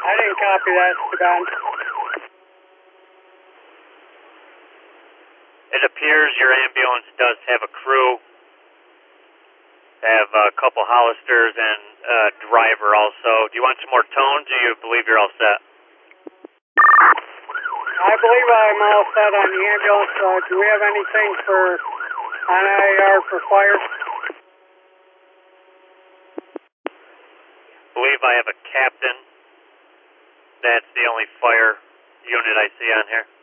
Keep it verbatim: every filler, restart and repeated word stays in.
I didn't copy that, Don. It appears your ambulance does have a crew. They have a couple Hollisters and a driver also. Do you want some more tones, or you believe you're all set? I believe I'm all set on the ambulance. Uh, do we have anything for on I R for fire? I believe I have a captain. That's the only fire unit I see on here.